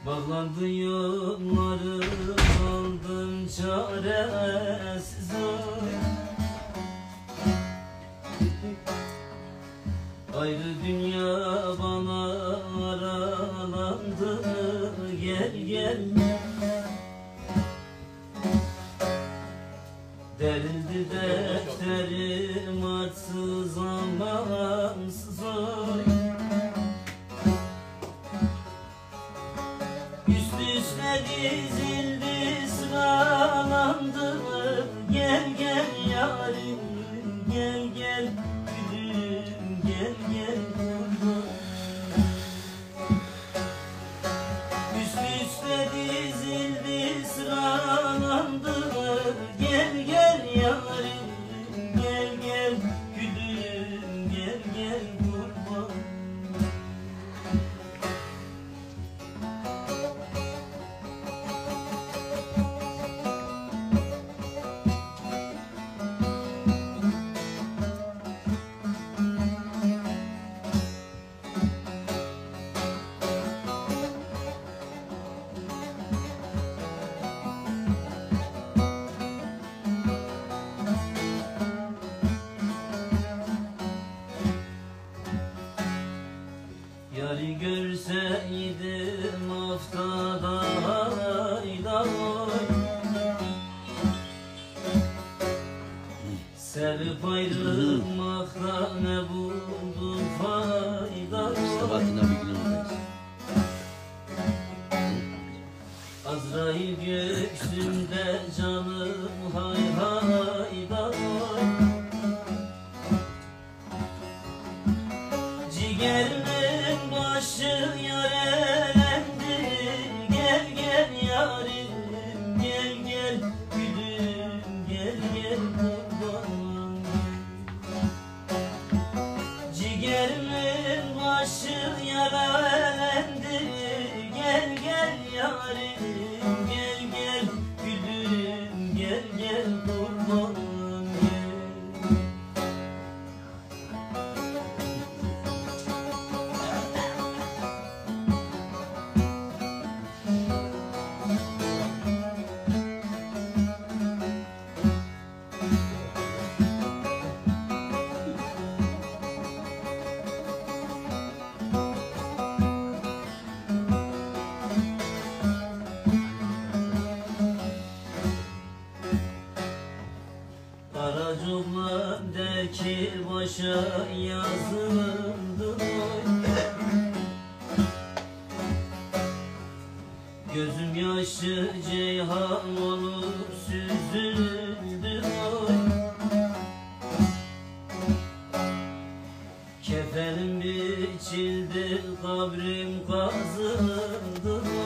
Bağlandı yolları, kaldım çaresiz oy. Ayrı dünya bana aralandı, gel gel. Derildi defterim artsız amansız oy. Üst üste dizildi, sıralandı, gel gel yarim, gel gel gülüm, gel gel kurban. Üst üste dizildi, sıralandı, gel gel yarim, gel gel gülüm, gel gel kurban. Yari görseydim haftada ayda oy. Sevip ayrılmakta ne buldum fayda oy. Azrail göğsümde canım hay hayda oy. Ciğerimin başı yarelendi, gel gel yarim, gel gel gülüm, gel gel kurbanım. Ciğerimin başı yarelendi, gel gel yarim, gel gel gülüm, gel gel kurbanım. Karacuma'daki başa yazıldı oy. Gözüm yaşı ceyhan olup süzüldü oy. Kefenim biçildi, kabrim kazıldı